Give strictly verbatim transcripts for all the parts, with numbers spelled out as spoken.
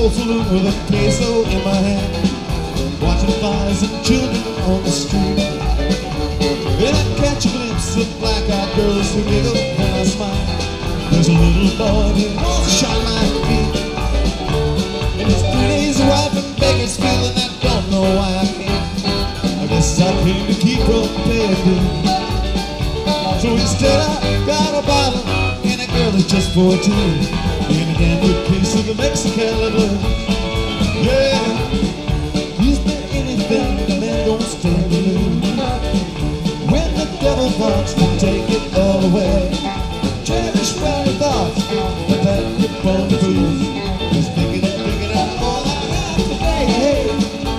old saloon with a peso in my hand, watching fires and children on the street. Then I catch a glimpse of black-eyed girls who giggle when I smile. There's a little boy who wants to shine like me. And it's three days away from Bakersfield, and I don't know why I came. I guess I came to keep from paying dues. So instead I got a bottle and a girl that's just fourteen, and a damn good case of the Mexicali blues. Yeah, is there anything a man don't stand to lose? When the devil wants to take it all away, cherish my thoughts that you're born to lose. Just thinking and thinking out all I have today. Hey.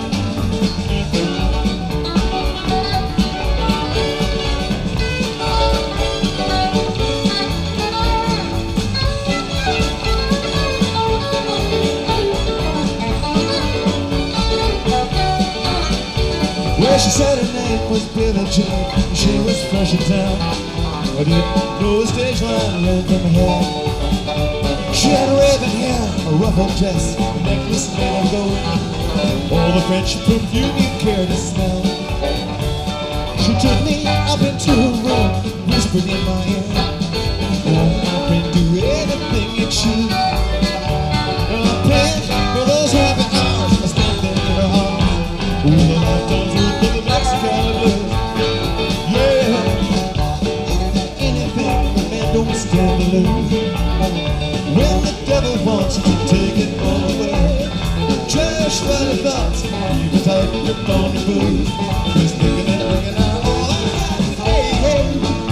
Well, she said her name was Billie Jean. She was fresh in town. I didn't know a stage line ran from her hair. She had raven hair, a ruffled dress, a necklace made of gold, all the French perfume you care to smell. She took me up into her room, whispered in my ear, "Oh, I can do anything you choose." And I'm paying for those happy hours I spent in her arms, with a lifetime's worth of the Mexicali blues. Yeah, anything a man don't stand to lose. When the devil wants to take it all away, cherish what he thoughts, keep it tight, grip on the booze. Just thinking and thinking out all I got. Hey, hey.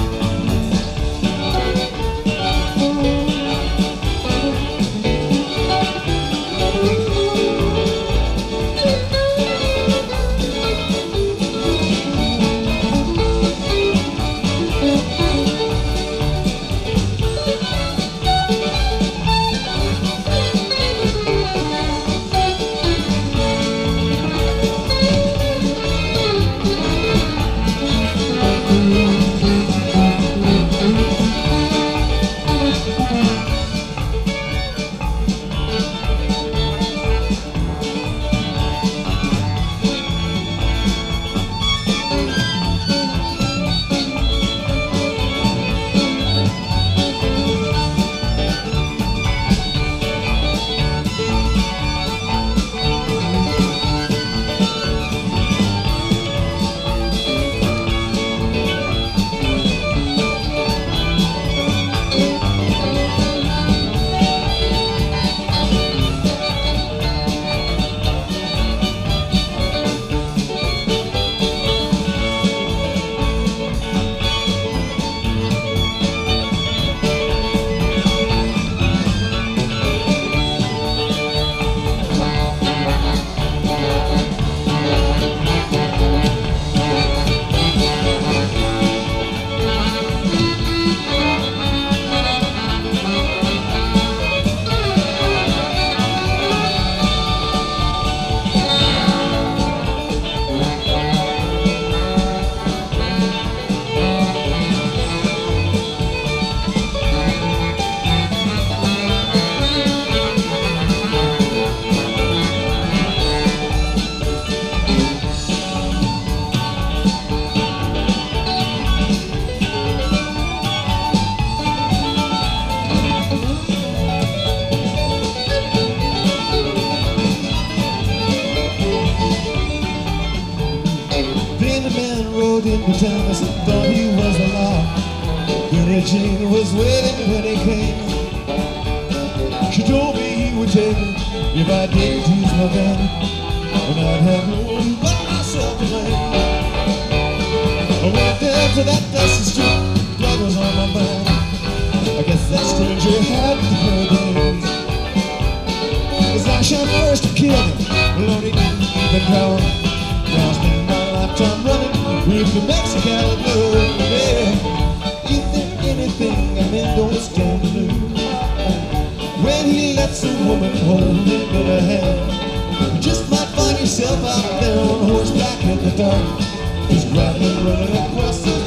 Into town as I thought he was the law. Billie Jean was waiting when he came. She told me he would take me if I didn't use my gun, and I'd have no one but myself to blame. I went down to that dusty street, blood was on my mind. I guess that stranger hadn't heard the news. As I shot first to kill him, Lord, he didn't even call. Now I spend my lifetime running with the Mexicali blues. Yeah, is there anything a man don't stand to lose? When he lets a woman hold him in her hand, you just might find yourself out there on horseback in the dark, just riding and running across the